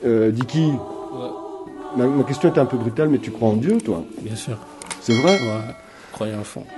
Dicky, Ouais. ma question était un peu brutale, mais tu crois en Dieu, toi? Bien sûr. C'est vrai? Ouais. Croyez à fond.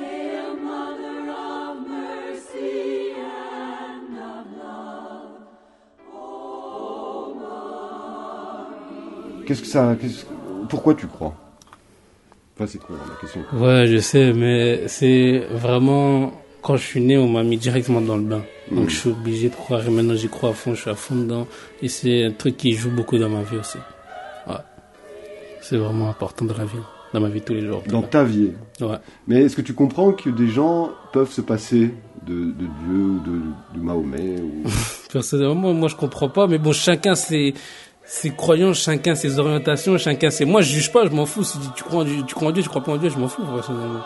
Pourquoi tu crois? Enfin, c'est quoi la question? Ouais, je sais, mais c'est vraiment... Quand je suis né, on m'a mis directement dans le bain. Donc je suis obligé de croire. Et maintenant, j'y crois à fond, je suis à fond dedans. Et c'est un truc qui joue beaucoup dans ma vie aussi. Ouais. C'est vraiment important dans la vie. Dans ma vie de tous les jours. Dans ta vie. Ouais. Mais est-ce que tu comprends que des gens peuvent se passer de Dieu ou de Mahomet ou... Personnellement, moi, je comprends pas. Mais bon, chacun ses croyances, chacun ses orientations, chacun ses... Moi, je juge pas, je m'en fous. Si tu crois en Dieu, tu crois pas en Dieu, je m'en fous, personnellement.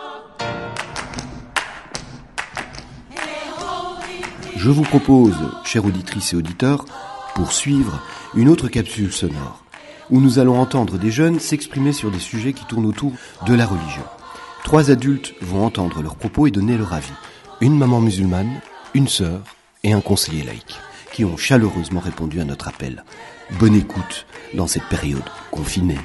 Je vous propose, chères auditrices et auditeurs, pour suivre une autre capsule sonore, où nous allons entendre des jeunes s'exprimer sur des sujets qui tournent autour de la religion. 3 adultes vont entendre leurs propos et donner leur avis. Une maman musulmane, une sœur et un conseiller laïque, qui ont chaleureusement répondu à notre appel. Bonne écoute dans cette période confinée.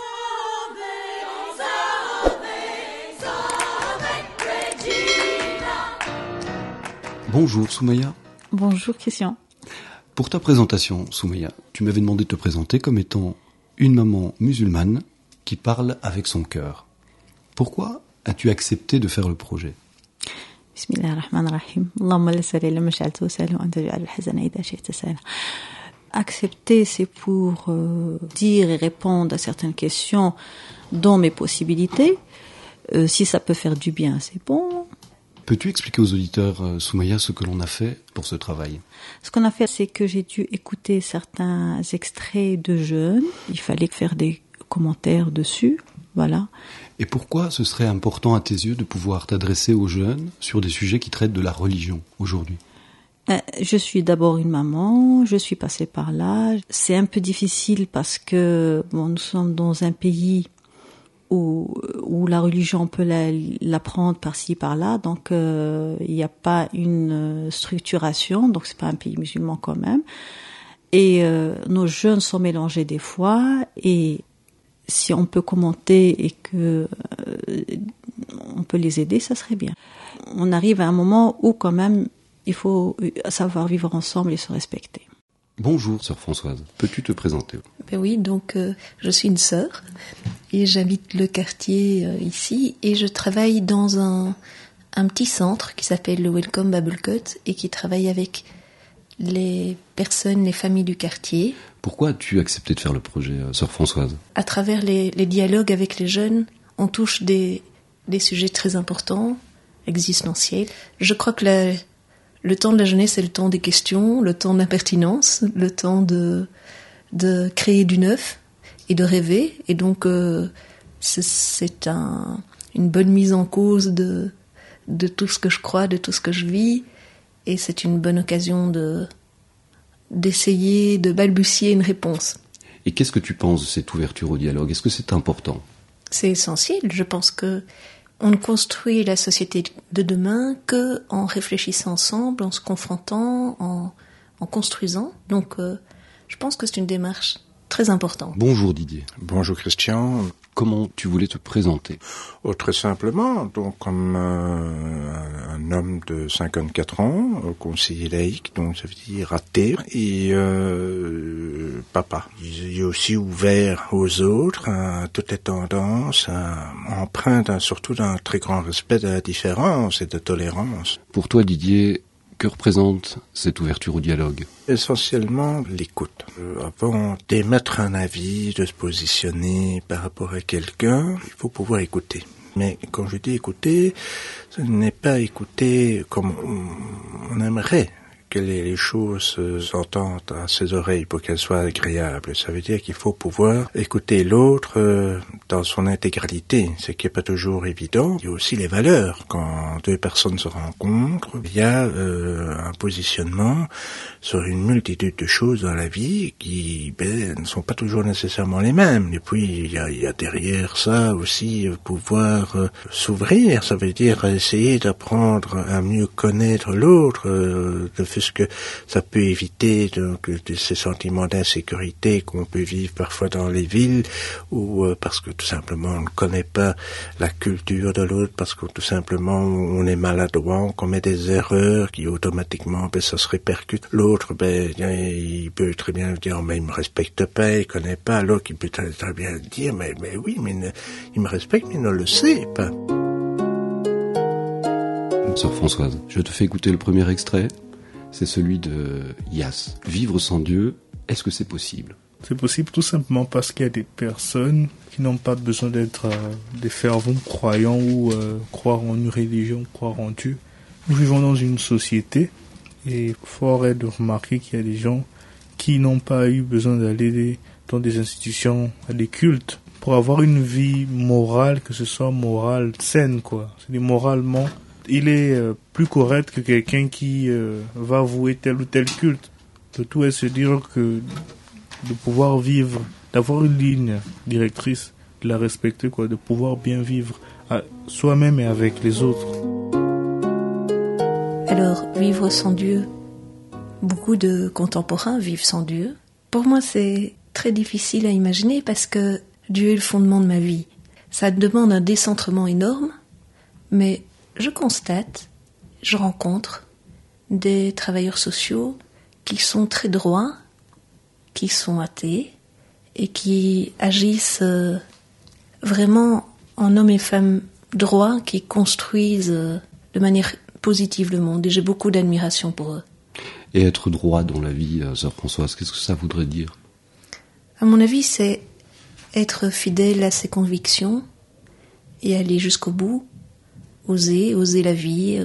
Bonjour Soumaya. Bonjour Christian. Pour ta présentation, Soumaya, tu m'avais demandé de te présenter comme étant une maman musulmane qui parle avec son cœur. Pourquoi as-tu accepté de faire le projet? Bismillahirrahmanirrahim. Allahumma la sahla illa ma ja'altahu sahlan wa anta taj'alul hazana idha shi'ta sahla. Accepter, c'est pour dire et répondre à certaines questions dans mes possibilités. Si ça peut faire du bien, c'est bon. Peux-tu expliquer aux auditeurs, Soumaya, ce que l'on a fait pour ce travail? Ce qu'on a fait, c'est que j'ai dû écouter certains extraits de jeunes. Il fallait faire des commentaires dessus, voilà. Et pourquoi ce serait important à tes yeux de pouvoir t'adresser aux jeunes sur des sujets qui traitent de la religion aujourd'hui? Je suis d'abord une maman, je suis passée par là. C'est un peu difficile parce que nous sommes dans un pays où la religion, on peut l'apprendre par-ci, par-là, donc il n'y a pas une structuration, donc c'est pas un pays musulman quand même. Et nos jeunes sont mélangés des fois, et si on peut commenter et que on peut les aider, ça serait bien. On arrive à un moment où quand même il faut savoir vivre ensemble et se respecter. Bonjour, sœur Françoise. Peux-tu te présenter? Ben oui, donc je suis une sœur et j'habite le quartier ici et je travaille dans un petit centre qui s'appelle le Welcome Bible Cut et qui travaille avec les personnes, les familles du quartier. Pourquoi as-tu accepté de faire le projet, sœur Françoise? À travers les dialogues avec les jeunes, on touche des sujets très importants, existentiels. Je crois que le temps de la jeunesse, c'est le temps des questions, le temps de l'impertinence, le temps de créer du neuf et de rêver. Et donc, c'est une bonne mise en cause de tout ce que je crois, de tout ce que je vis. Et c'est une bonne occasion d'essayer de balbutier une réponse. Et qu'est-ce que tu penses de cette ouverture au dialogue? Est-ce que c'est important? C'est essentiel. Je pense que on ne construit la société de demain que en réfléchissant ensemble, en se confrontant, en construisant. Donc, je pense que c'est une démarche très importante. Bonjour Didier. Bonjour Christian. Comment tu voulais te présenter? Très simplement, donc comme un homme de 54 ans, conseiller laïque, donc ça veut dire athée, et papa. Il est aussi ouvert aux autres, à toutes les tendances, empreint surtout d'un très grand respect de la différence et de tolérance. Pour toi Didier, que représente cette ouverture au dialogue? Essentiellement l'écoute. Avant d'émettre un avis, de se positionner par rapport à quelqu'un, il faut pouvoir écouter. Mais quand je dis écouter, ce n'est pas écouter comme on aimerait que les choses s'entendent à ses oreilles pour qu'elles soient agréables. Ça veut dire qu'il faut pouvoir écouter l'autre dans son intégralité, ce qui n'est pas toujours évident. Il y a aussi les valeurs. Quand deux personnes se rencontrent, il y a un positionnement sur une multitude de choses dans la vie qui ne sont pas toujours nécessairement les mêmes. Et puis, il y a derrière ça aussi pouvoir s'ouvrir. Ça veut dire essayer d'apprendre à mieux connaître l'autre, de puisque ça peut éviter donc ces sentiments d'insécurité qu'on peut vivre parfois dans les villes, ou parce que tout simplement on ne connaît pas la culture de l'autre, parce que tout simplement on est maladroit, on commet des erreurs qui automatiquement, ça se répercute. L'autre, il peut très bien dire, mais il me respecte pas, il connaît pas. L'autre, il peut très bien dire, mais oui, mais il me respecte, mais il ne le sait pas. Sœur Françoise, je te fais écouter le premier extrait. C'est celui de Yass. Vivre sans Dieu, est-ce que c'est possible ? C'est possible tout simplement parce qu'il y a des personnes qui n'ont pas besoin d'être des fervents croyants ou croire en une religion, croire en Dieu. Nous vivons dans une société et fort est de remarquer qu'il y a des gens qui n'ont pas eu besoin d'aller dans des institutions, à des cultes, pour avoir une vie morale, que ce soit morale saine, quoi. C'est-à-dire moralement, il est plus correct que quelqu'un qui va vouer tel ou tel culte. Le tout est se dire que de pouvoir vivre, d'avoir une ligne directrice, de la respecter, quoi, de pouvoir bien vivre à soi-même et avec les autres. Alors, vivre sans Dieu, beaucoup de contemporains vivent sans Dieu. Pour moi, c'est très difficile à imaginer parce que Dieu est le fondement de ma vie. Ça demande un décentrement énorme, mais je constate, je rencontre des travailleurs sociaux qui sont très droits, qui sont athées et qui agissent vraiment en hommes et femmes droits qui construisent de manière positive le monde. Et j'ai beaucoup d'admiration pour eux. Et être droit dans la vie, Sœur Françoise, qu'est-ce que ça voudrait dire ? À mon avis, c'est être fidèle à ses convictions et aller jusqu'au bout, oser la vie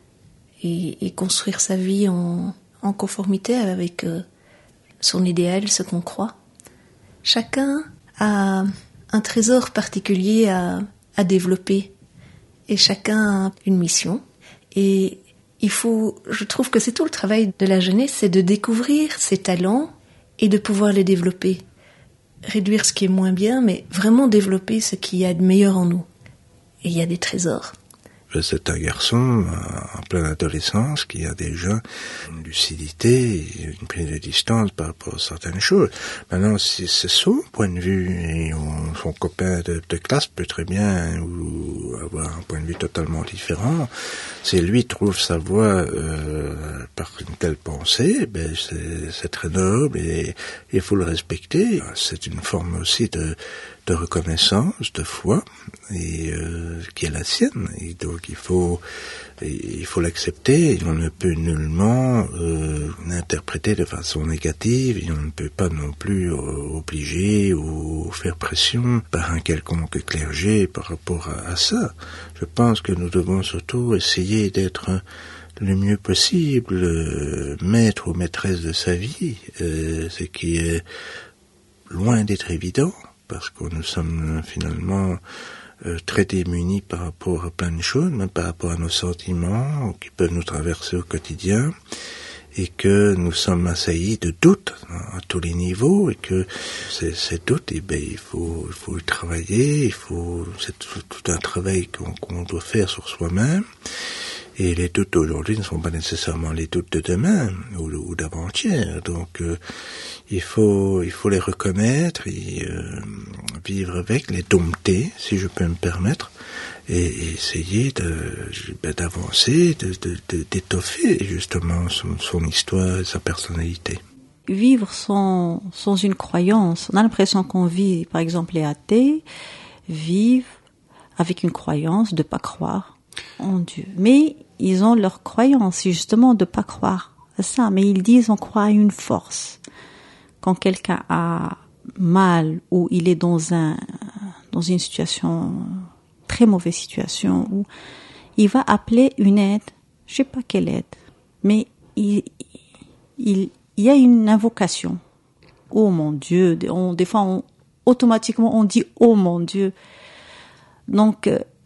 et construire sa vie en conformité avec son idéal, ce qu'on croit. Chacun a un trésor particulier à développer et chacun a une mission. Et je trouve que c'est tout le travail de la jeunesse, c'est de découvrir ses talents et de pouvoir les développer. Réduire ce qui est moins bien, mais vraiment développer ce qu'il y a de meilleur en nous. Et il y a des trésors. C'est un garçon en pleine adolescence qui a déjà une lucidité, une prise de distance par rapport à certaines choses. Maintenant, c'est son point de vue et son copain de classe peut très bien ou avoir un point de vue totalement différent. Si lui trouve sa voie par une telle pensée, c'est très noble et il faut le respecter. C'est une forme aussi de reconnaissance, de foi, et qui est la sienne. Et donc il faut l'accepter. On ne peut nullement l'interpréter de façon négative et on ne peut pas non plus obliger ou faire pression par un quelconque clergé par rapport à ça. Je pense que nous devons surtout essayer d'être le mieux possible maître ou maîtresse de sa vie, ce qui est loin d'être évident, parce que nous sommes finalement très démunis par rapport à plein de choses, même par rapport à nos sentiments qui peuvent nous traverser au quotidien, et que nous sommes assaillis de doutes à tous les niveaux, et que ces doutes, il faut y travailler, c'est tout un travail qu'on doit faire sur soi-même. Et les doutes d'aujourd'hui ne sont pas nécessairement les doutes de demain ou d'avant-hier. Donc il faut les reconnaître et vivre avec, les dompter, si je peux me permettre, et essayer d'avancer, d'étoffer justement son histoire et sa personnalité. Vivre sans une croyance, on a l'impression qu'on vit, par exemple les athées vivent avec une croyance de pas croire en Dieu. Mais ils ont leur croyance, justement, de pas croire à ça. Mais ils disent on croit à une force. Quand quelqu'un a mal ou il est dans une situation, très mauvaise situation, où il va appeler une aide, je sais pas quelle aide, mais il y a une invocation. Oh mon Dieu, des fois automatiquement on dit oh mon Dieu. Donc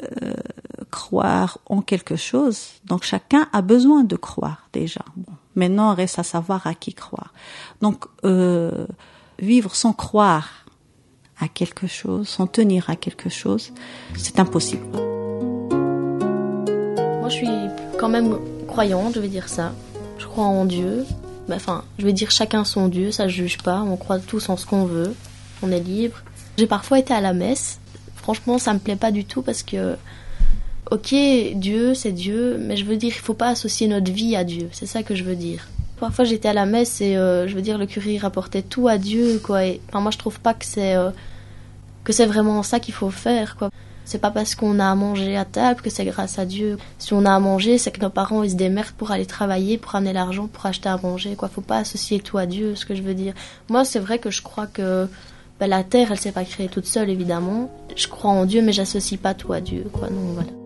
croire en quelque chose. Donc chacun a besoin de croire déjà. Bon, maintenant il reste à savoir à qui croire. Donc vivre sans croire à quelque chose, sans tenir à quelque chose, c'est impossible. Moi je suis quand même croyante, je vais dire ça. je crois en Dieu. Enfin, je vais dire chacun son Dieu, ça je juge pas, on croit tous en ce qu'on veut, on est libre. J'ai parfois été à la messe, franchement ça me plaît pas du tout parce que, ok, Dieu c'est Dieu, mais je veux dire, il faut pas associer notre vie à Dieu, c'est ça que je veux dire. Parfois j'étais à la messe et je veux dire, le curé rapportait tout à Dieu, quoi. Et, enfin, moi je trouve pas que c'est vraiment ça qu'il faut faire, quoi. C'est pas parce qu'on a à manger à table que c'est grâce à Dieu. Si on a à manger, c'est que nos parents ils se démerdent pour aller travailler, pour amener l'argent, pour acheter à manger, quoi. Faut pas associer tout à Dieu, ce que je veux dire. Moi, c'est vrai que je crois que la terre, elle s'est pas créée toute seule, évidemment. Je crois en Dieu, mais j'associe pas tout à Dieu, quoi. Donc voilà.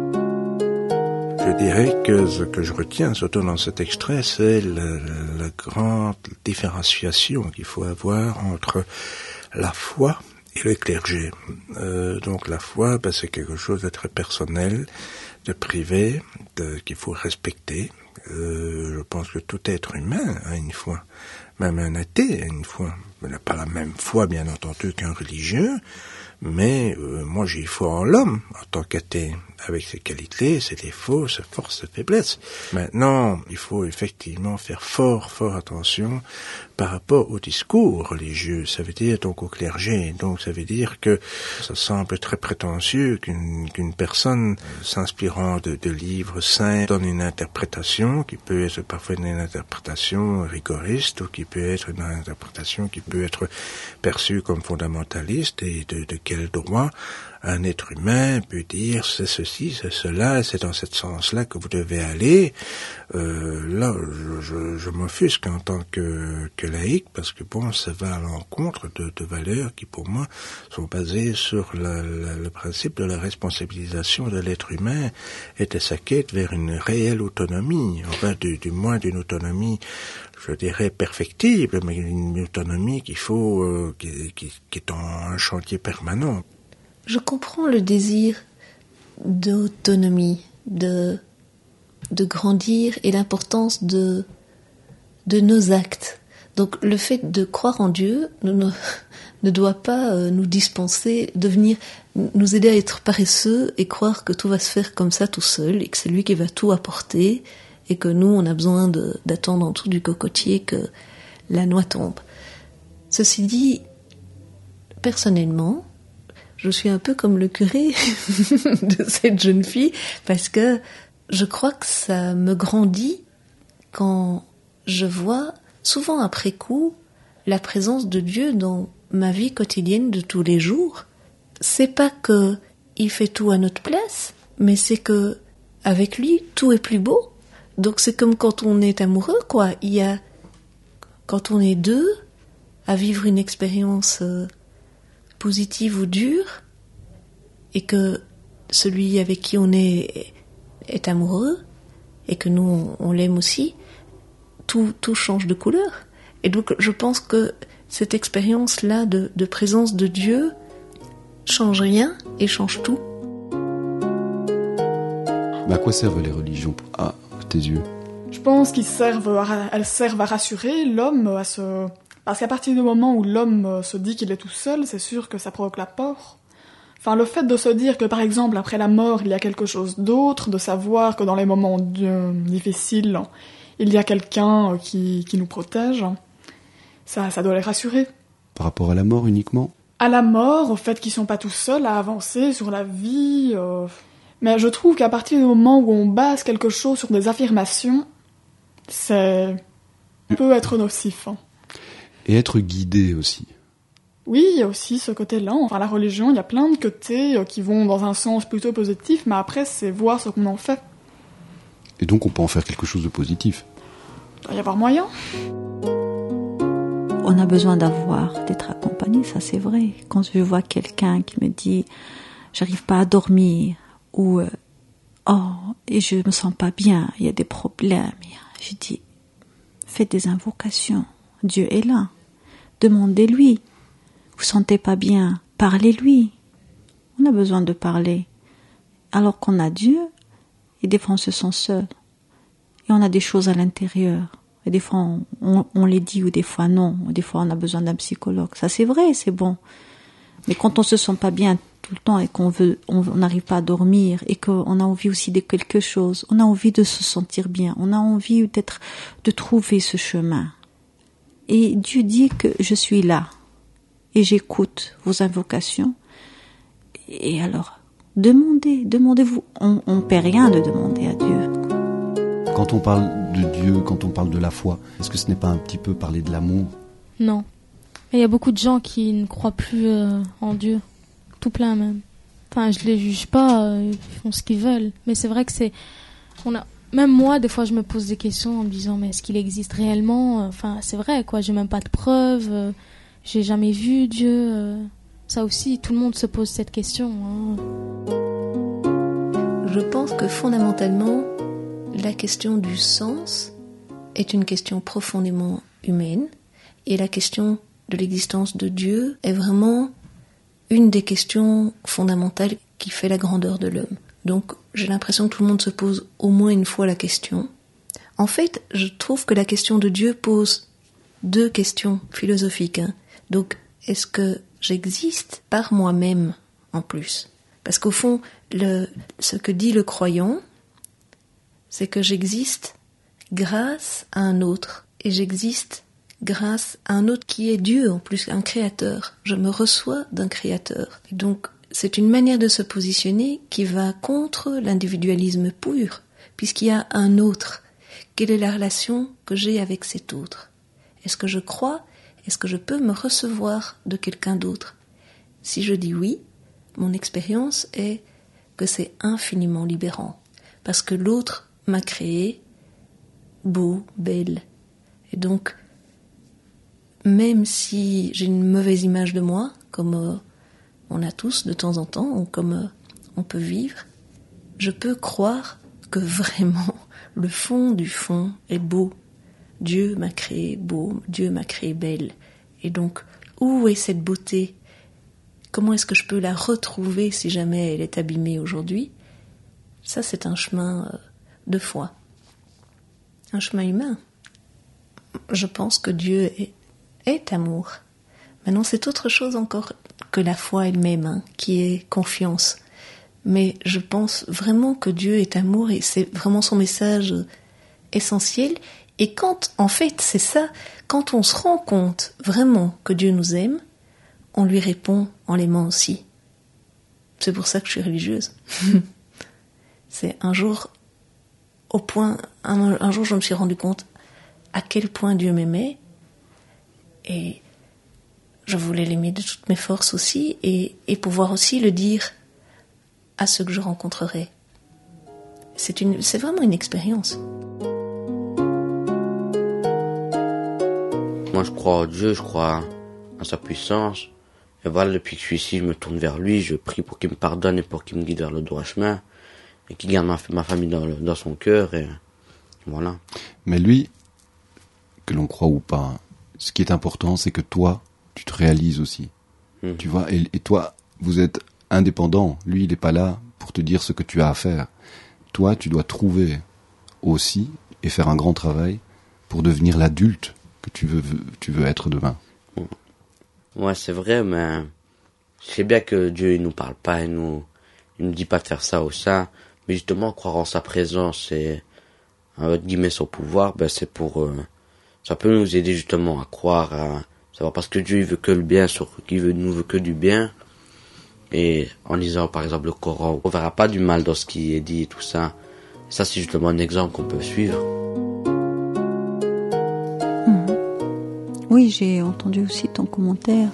Je dirais que ce que je retiens, surtout dans cet extrait, c'est la grande différenciation qu'il faut avoir entre la foi et le clergé. Donc la foi, c'est quelque chose de très personnel, de privé, qu'il faut respecter. Je pense que tout être humain a une foi, même un athée a une foi. Il n'a pas la même foi, bien entendu, qu'un religieux, mais moi j'ai foi en l'homme en tant qu'athée, avec ses qualités, ses défauts, ses forces, ses faiblesses. Maintenant, il faut effectivement faire fort attention par rapport au discours religieux, ça veut dire donc au clergé. Donc ça veut dire que ça semble très prétentieux qu'une personne s'inspirant de livres saints donne une interprétation qui peut être parfois une interprétation rigoriste ou qui peut être une interprétation qui peut être perçue comme fondamentaliste. Et de quel droit un être humain peut dire c'est ceci, c'est cela, c'est dans ce sens-là que vous devez aller. Là, je m'offusque en tant que laïc parce que bon, ça va à l'encontre de valeurs qui pour moi sont basées sur le principe de la responsabilisation de l'être humain et de sa quête vers une réelle autonomie, enfin du moins d'une autonomie, je dirais perfectible, mais une autonomie qu'il faut, qui est en un chantier permanent. Je comprends le désir d'autonomie, de grandir et l'importance de nos actes. Donc le fait de croire en Dieu ne doit pas nous dispenser de venir nous aider à être paresseux et croire que tout va se faire comme ça tout seul et que c'est lui qui va tout apporter et que nous on a besoin d'attendre en dessous du cocotier que la noix tombe. Ceci dit, personnellement, je suis un peu comme le curé de cette jeune fille parce que je crois que ça me grandit quand je vois, souvent après coup, la présence de Dieu dans ma vie quotidienne de tous les jours. C'est pas que il fait tout à notre place, mais c'est que avec lui, tout est plus beau. Donc c'est comme quand on est amoureux, quoi. Il y a, quand on est deux, à vivre une expérience positive ou dure, et que celui avec qui on est amoureux, et que nous on l'aime aussi, tout change de couleur. Et donc je pense que cette expérience-là de présence de Dieu change rien et change tout. Mais à quoi servent les religions à tes yeux? Je pense qu'elles servent à rassurer l'homme, parce qu'à partir du moment où l'homme se dit qu'il est tout seul, c'est sûr que ça provoque la peur. Enfin, le fait de se dire que, par exemple, après la mort, il y a quelque chose d'autre, de savoir que dans les moments difficiles, il y a quelqu'un qui nous protège, ça doit les rassurer. Par rapport à la mort uniquement? À la mort, au fait qu'ils sont pas tout seuls à avancer sur la vie. Mais je trouve qu'à partir du moment où on base quelque chose sur des affirmations, ça peut être nocif. Et être guidé aussi. Oui, il y a aussi ce côté-là. Enfin, la religion, il y a plein de côtés qui vont dans un sens plutôt positif, mais après, c'est voir ce qu'on en fait. Et donc, on peut en faire quelque chose de positif. Il doit y avoir moyen. On a besoin d'être accompagné, ça c'est vrai. Quand je vois quelqu'un qui me dit « j'arrive pas à dormir » ou « oh, et je me sens pas bien, il y a des problèmes », je dis « faites des invocations, Dieu est là, demandez-lui. Vous sentez pas bien, parlez-lui. » On a besoin de parler. Alors qu'on a Dieu, et des fois on se sent seul. Et on a des choses à l'intérieur. Et des fois on les dit ou des fois non. Des fois on a besoin d'un psychologue. Ça c'est vrai, c'est bon. Mais quand on se sent pas bien tout le temps et on n'arrive pas à dormir et qu'on a envie aussi de quelque chose, on a envie de se sentir bien, on a envie de trouver ce chemin. Et Dieu dit que je suis là et j'écoute vos invocations. Et alors, demandez-vous. On ne paie rien de demander à Dieu. Quand on parle de Dieu, quand on parle de la foi, est-ce que ce n'est pas un petit peu parler de l'amour ? Non. Il y a beaucoup de gens qui ne croient plus en Dieu. Tout plein même. Enfin, je les juge pas, ils font ce qu'ils veulent. Mais c'est vrai que même moi, des fois, je me pose des questions en me disant, mais est-ce qu'il existe réellement ? Enfin, c'est vrai, quoi. J'ai même pas de preuves. J'ai jamais vu Dieu. Ça aussi, tout le monde se pose cette question. Hein. Je pense que fondamentalement, la question du sens est une question profondément humaine. Et la question de l'existence de Dieu est vraiment une des questions fondamentales qui fait la grandeur de l'homme. Donc, j'ai l'impression que tout le monde se pose au moins une fois la question. En fait, je trouve que la question de Dieu pose deux questions philosophiques. Donc, est-ce que j'existe par moi-même en plus ? Parce qu'au fond, ce que dit le croyant, c'est que j'existe grâce à un autre. Et j'existe grâce à un autre qui est Dieu, en plus, un créateur. Je me reçois d'un créateur. Et donc, c'est une manière de se positionner qui va contre l'individualisme pur, puisqu'il y a un autre. Quelle est la relation que j'ai avec cet autre ? Est-ce que je crois ? Est-ce que je peux me recevoir de quelqu'un d'autre ? Si je dis oui, mon expérience est que c'est infiniment libérant, parce que l'autre m'a créé beau, belle. Et donc, même si j'ai une mauvaise image de moi, comme on a tous de temps en temps, ou comme on peut vivre, je peux croire que vraiment le fond du fond est beau. Dieu m'a créé beau, Dieu m'a créé belle. Et donc, où est cette beauté ? Comment est-ce que je peux la retrouver si jamais elle est abîmée aujourd'hui ? Ça, c'est un chemin de foi. Un chemin humain. Je pense que Dieu est amour. Maintenant, c'est autre chose encore que la foi elle-même, qui est confiance. Mais je pense vraiment que Dieu est amour et c'est vraiment son message essentiel. Et quand, en fait, c'est ça, quand on se rend compte vraiment que Dieu nous aime, on lui répond en l'aimant aussi. C'est pour ça que je suis religieuse. C'est un jour, un jour je me suis rendu compte à quel point Dieu m'aimait et je voulais l'aimer de toutes mes forces aussi et pouvoir aussi le dire à ceux que je rencontrerai. C'est vraiment une expérience. Moi je crois en Dieu, je crois en sa puissance. Et voilà, depuis que je suis ici, je me tourne vers lui, je prie pour qu'il me pardonne et pour qu'il me guide vers le droit chemin. Et qu'il garde ma famille dans son cœur, et voilà. Mais lui, que l'on croit ou pas, ce qui est important, c'est que toi, tu te réalises aussi. Tu vois, et toi, vous êtes indépendant. Lui, il n'est pas là pour te dire ce que tu as à faire. Toi, tu dois trouver aussi et faire un grand travail pour devenir l'adulte que tu veux être demain. Ouais, c'est vrai, mais je sais bien que Dieu, il nous parle pas, il nous dit pas de faire ça ou ça, mais justement, croire en sa présence et, entre guillemets, son pouvoir, c'est pour, ça peut nous aider justement à croire, à savoir, parce que Dieu, il veut que le bien, nous veut que du bien, et en lisant, par exemple, le Coran, on verra pas du mal dans ce qui est dit et tout ça. Et ça, c'est justement un exemple qu'on peut suivre. Oui, j'ai entendu aussi ton commentaire.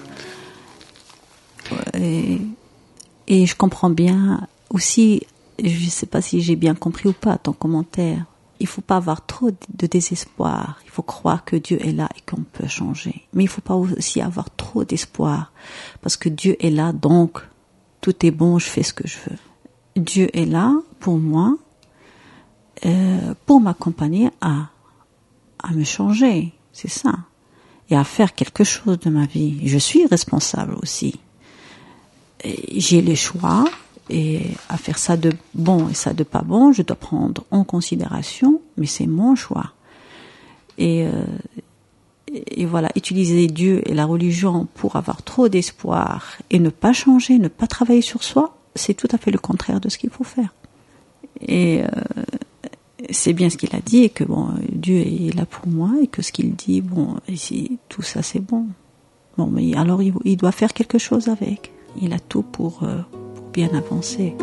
Et je comprends bien aussi, je ne sais pas si j'ai bien compris ou pas ton commentaire. Il ne faut pas avoir trop de désespoir. Il faut croire que Dieu est là et qu'on peut changer. Mais il ne faut pas aussi avoir trop d'espoir. Parce que Dieu est là, donc tout est bon, je fais ce que je veux. Dieu est là pour moi, pour m'accompagner à me changer. C'est ça. Et à faire quelque chose de ma vie. Je suis responsable aussi. Et j'ai les choix, et à faire ça de bon et ça de pas bon, je dois prendre en considération, mais c'est mon choix. Et et voilà, utiliser Dieu et la religion pour avoir trop d'espoir et ne pas changer, ne pas travailler sur soi, c'est tout à fait le contraire de ce qu'il faut faire. Et c'est bien ce qu'il a dit, et que bon, Dieu est là pour moi, et que ce qu'il dit, bon, ici, tout ça c'est bon. Bon, mais alors il doit faire quelque chose avec. Il a tout pour bien avancer.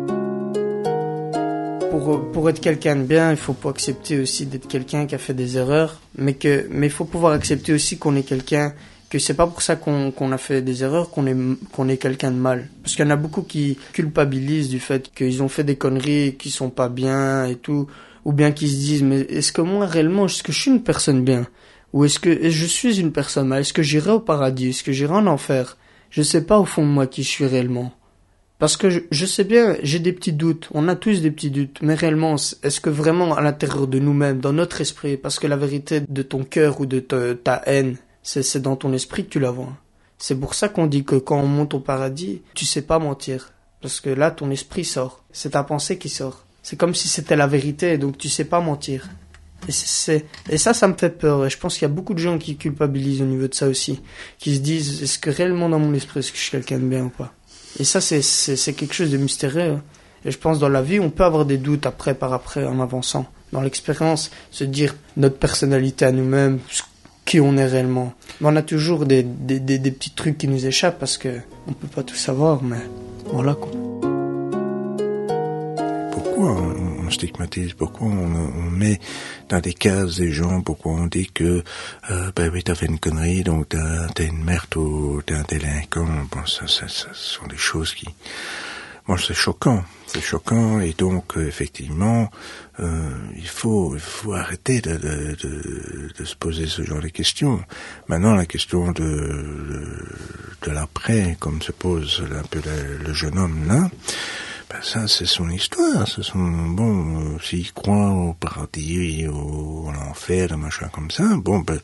Pour être quelqu'un de bien, il faut pas accepter aussi d'être quelqu'un qui a fait des erreurs, mais il faut pouvoir accepter aussi qu'on est quelqu'un, que c'est pas pour ça qu'on a fait des erreurs qu'on est quelqu'un de mal. Parce qu'il y en a beaucoup qui culpabilisent du fait qu'ils ont fait des conneries qui sont pas bien et tout, ou bien qui se disent mais est-ce que moi réellement, est-ce que je suis une personne bien, ou est-ce que je suis une personne mal, est-ce que j'irai au paradis, est-ce que j'irai en enfer? Je sais pas au fond de moi qui je suis réellement. Parce que je sais bien, j'ai des petits doutes, on a tous des petits doutes, mais réellement, est-ce que vraiment à l'intérieur de nous-mêmes, dans notre esprit, parce que la vérité de ton cœur ou de ta haine, c'est dans ton esprit que tu la vois. C'est pour ça qu'on dit que quand on monte au paradis, tu sais pas mentir, parce que là, ton esprit sort, c'est ta pensée qui sort. C'est comme si c'était la vérité, donc tu sais pas mentir. Et ça me fait peur, et je pense qu'il y a beaucoup de gens qui culpabilisent au niveau de ça aussi, qui se disent, est-ce que réellement dans mon esprit, est-ce que je suis quelqu'un de bien ou pas? Et ça, c'est quelque chose de mystérieux. Et je pense dans la vie, on peut avoir des doutes après, en avançant. Dans l'expérience, se dire notre personnalité à nous-mêmes, qui on est réellement. Mais on a toujours des petits trucs qui nous échappent parce que on peut pas tout savoir, mais voilà quoi. Pourquoi on stigmatise, pourquoi on met dans des cases des gens, pourquoi on dit que oui, t'as fait une connerie, donc t'es une merde ou t'es un délinquant. Bon, ça sont des choses qui... Bon, c'est choquant, et donc effectivement, il faut arrêter de se poser ce genre de questions. Maintenant, la question de l'après, comme se pose un peu le jeune homme là, ben ça c'est son histoire, s'il croit au paradis, à l'enfer, un machin comme ça, bon ben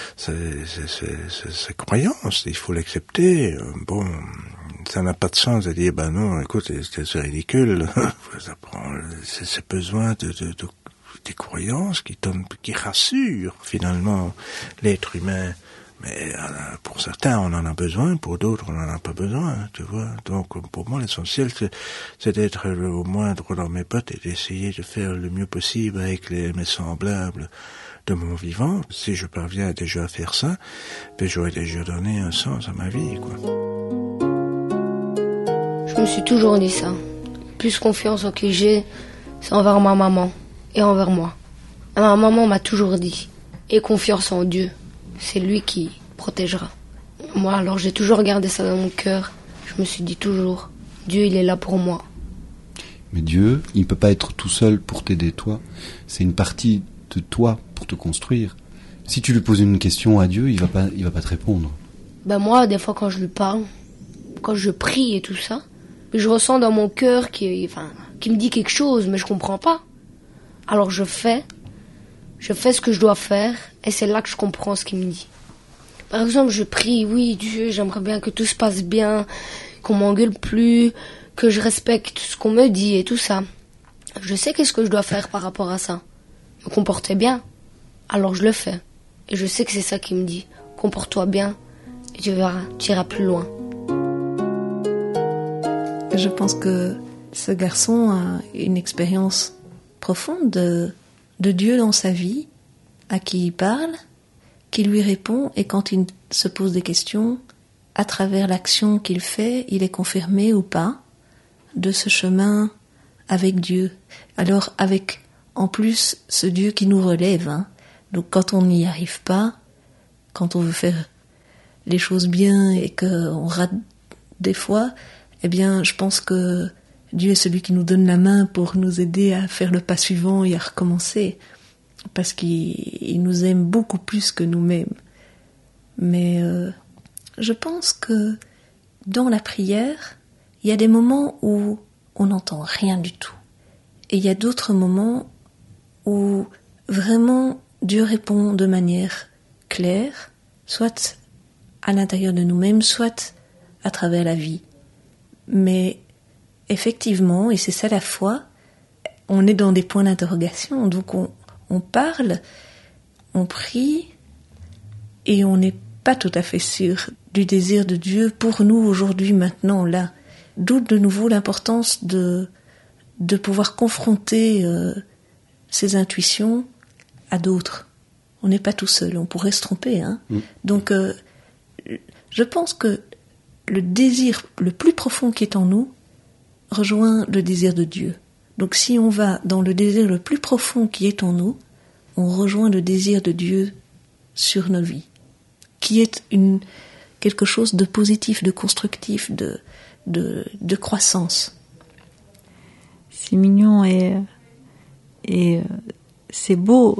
c'est croyance, il faut l'accepter. Bon, ça n'a pas de sens de dire ben non, écoute, c'est ridicule. C'est besoin des croyances qui rassurent finalement l'être humain. Mais pour certains, on en a besoin, pour d'autres, on n'en a pas besoin, tu vois. Donc, pour moi, l'essentiel, c'est d'être au moindre dans mes potes et d'essayer de faire le mieux possible avec mes semblables de mon vivant. Si je parviens déjà à faire ça, ben j'aurais déjà donné un sens à ma vie, quoi. Je me suis toujours dit ça. Plus confiance en qui j'ai, c'est envers ma maman et envers moi. Et ma maman m'a toujours dit, aie confiance en Dieu. C'est lui qui protégera. Moi, alors j'ai toujours gardé ça dans mon cœur. Je me suis dit toujours, Dieu, il est là pour moi. Mais Dieu, il ne peut pas être tout seul pour t'aider toi. C'est une partie de toi pour te construire. Si tu lui poses une question à Dieu, il va pas te répondre. Ben moi, des fois quand je lui parle, quand je prie et tout ça, je ressens dans mon cœur qui me dit quelque chose, mais je comprends pas. Alors je fais ce que je dois faire, et c'est là que je comprends ce qu'il me dit. Par exemple, je prie, oui, Dieu, j'aimerais bien que tout se passe bien, qu'on m'engueule plus, que je respecte ce qu'on me dit et tout ça. Je sais qu'est-ce que je dois faire par rapport à ça. Me comporter bien, alors je le fais. Et je sais que c'est ça qu'il me dit. Comporte-toi bien, et tu verras, tu iras plus loin. Je pense que ce garçon a une expérience profonde de Dieu dans sa vie, à qui il parle, qui lui répond, et quand il se pose des questions, à travers l'action qu'il fait, il est confirmé ou pas de ce chemin avec Dieu. Alors avec en plus ce Dieu qui nous relève, hein. Donc quand on n'y arrive pas, quand on veut faire les choses bien et qu'on rate des fois, eh bien je pense que Dieu est celui qui nous donne la main pour nous aider à faire le pas suivant et à recommencer, parce qu'il nous aime beaucoup plus que nous-mêmes. Mais je pense que dans la prière, il y a des moments où on n'entend rien du tout. Et il y a d'autres moments où vraiment Dieu répond de manière claire, soit à l'intérieur de nous-mêmes, soit à travers la vie. Mais effectivement, et c'est ça la foi, on est dans des points d'interrogation, donc on parle, on prie, et on n'est pas tout à fait sûr du désir de Dieu pour nous aujourd'hui, maintenant, là. D'où de nouveau l'importance de pouvoir confronter ses intuitions à d'autres. On n'est pas tout seul, on pourrait se tromper, hein. Donc, je pense que le désir le plus profond qui est en nous rejoint le désir de Dieu. Donc si on va dans le désir le plus profond qui est en nous, on rejoint le désir de Dieu sur nos vies, qui est quelque chose de positif, de constructif, de croissance. C'est mignon et c'est beau,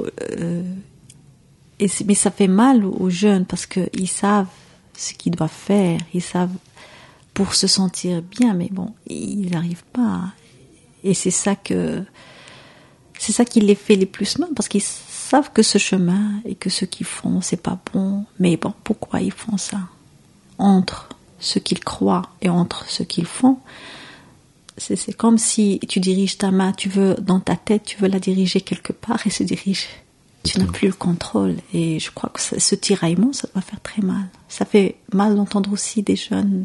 mais ça fait mal aux jeunes parce qu'ils savent ce qu'ils doivent faire, ils savent pour se sentir bien, mais bon, ils n'arrivent pas. Et c'est ça qui les fait les plus mal, parce qu'ils savent que ce chemin et que ce qu'ils font, c'est pas bon. Mais bon, pourquoi ils font ça? Entre ce qu'ils croient et entre ce qu'ils font, c'est comme si tu diriges ta main, dans ta tête, tu veux la diriger quelque part et se dirige. Tu n'as plus le contrôle. Et je crois que ce tiraillement, ça doit faire très mal. Ça fait mal d'entendre aussi des jeunes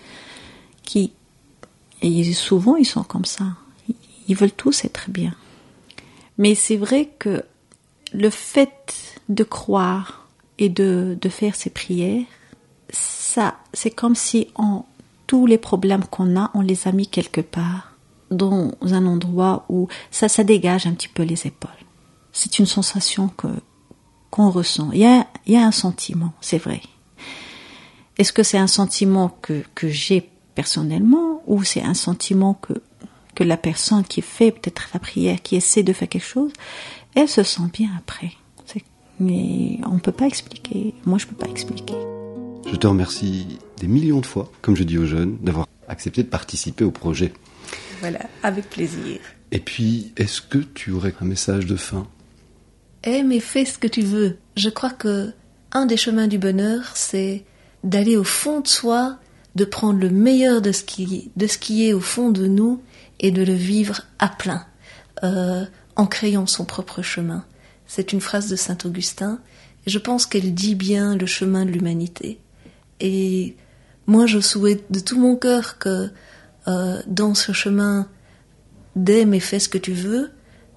et souvent ils sont comme ça. Ils veulent tous être bien. Mais c'est vrai que le fait de croire et de faire ces prières, ça, c'est comme si tous les problèmes qu'on a, on les a mis quelque part, dans un endroit où ça dégage un petit peu les épaules. C'est une sensation qu'on ressent. Il y a un sentiment, c'est vrai. Est-ce que c'est un sentiment que j'ai personnellement, ou c'est un sentiment que la personne qui fait peut-être la prière, qui essaie de faire quelque chose, elle se sent bien après. Mais on ne peut pas expliquer. Moi, je ne peux pas expliquer. Je te remercie des millions de fois, comme je dis aux jeunes, d'avoir accepté de participer au projet. Voilà, avec plaisir. Et puis, est-ce que tu aurais un message de fin? Aime et fais ce que tu veux. Je crois que un des chemins du bonheur, c'est d'aller au fond de soi, de prendre le meilleur de ce qui est au fond de nous et de le vivre à plein, en créant son propre chemin. C'est une phrase de Saint-Augustin, et je pense qu'elle dit bien le chemin de l'humanité. Et moi, je souhaite de tout mon cœur que dans ce chemin d'aime et fais ce que tu veux,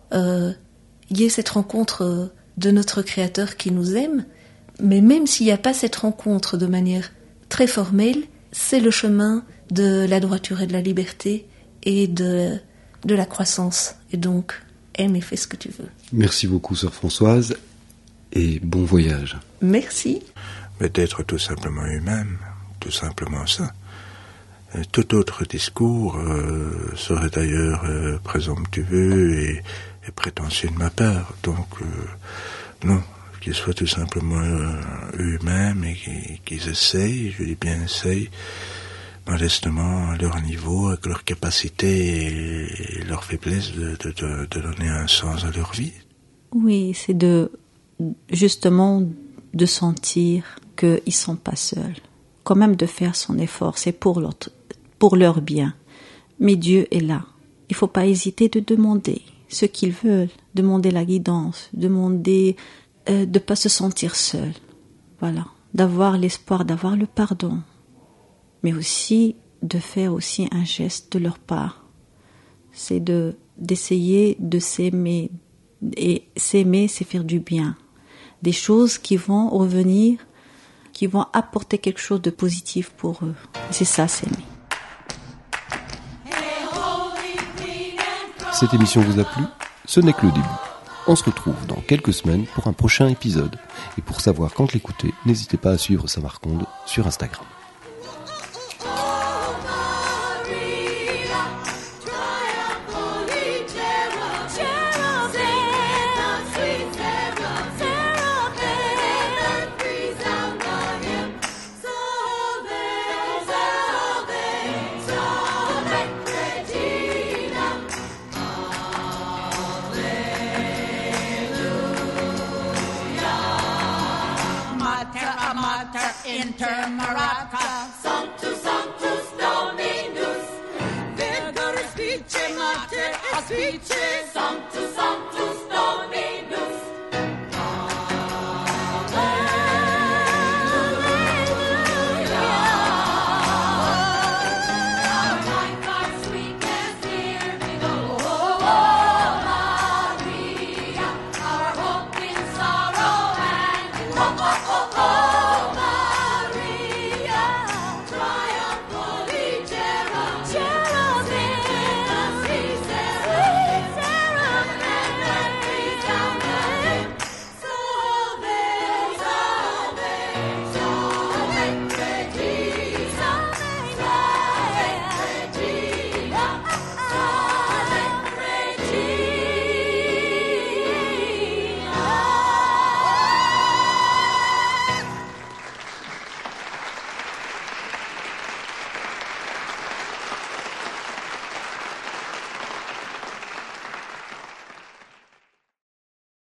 il y ait cette rencontre de notre Créateur qui nous aime, mais même s'il n'y a pas cette rencontre de manière très formelle, c'est le chemin de la droiture et de la liberté et de la croissance. Et donc, aime et fais ce que tu veux. Merci beaucoup, sœur Françoise, et bon voyage. Merci. Mais d'être tout simplement humain, tout simplement ça. Tout autre discours serait d'ailleurs présomptueux et prétentieux de ma part. Donc, non, qu'ils soient tout simplement eux-mêmes et qu'ils essayent, je dis bien essayent, modestement à leur niveau, avec leur capacité et leur faiblesse de donner un sens à leur vie. Oui, c'est justement de sentir qu'ils ne sont pas seuls. Quand même de faire son effort, c'est pour leur bien. Mais Dieu est là. Il ne faut pas hésiter de demander ce qu'ils veulent, demander la guidance, demander de ne pas se sentir seul. Voilà, d'avoir l'espoir, d'avoir le pardon. Mais aussi de faire aussi un geste de leur part. C'est d'essayer de s'aimer. Et s'aimer, c'est faire du bien. Des choses qui vont revenir, qui vont apporter quelque chose de positif pour eux. C'est ça, s'aimer. Cette émission vous a plu? Ce n'est que le début. On se retrouve dans quelques semaines pour un prochain épisode. Et pour savoir quand l'écouter, n'hésitez pas à suivre Samarconde sur Instagram. Inter Maraca, Sanctus Dominus, Virgo Respice Mater, Aspice, Sanctus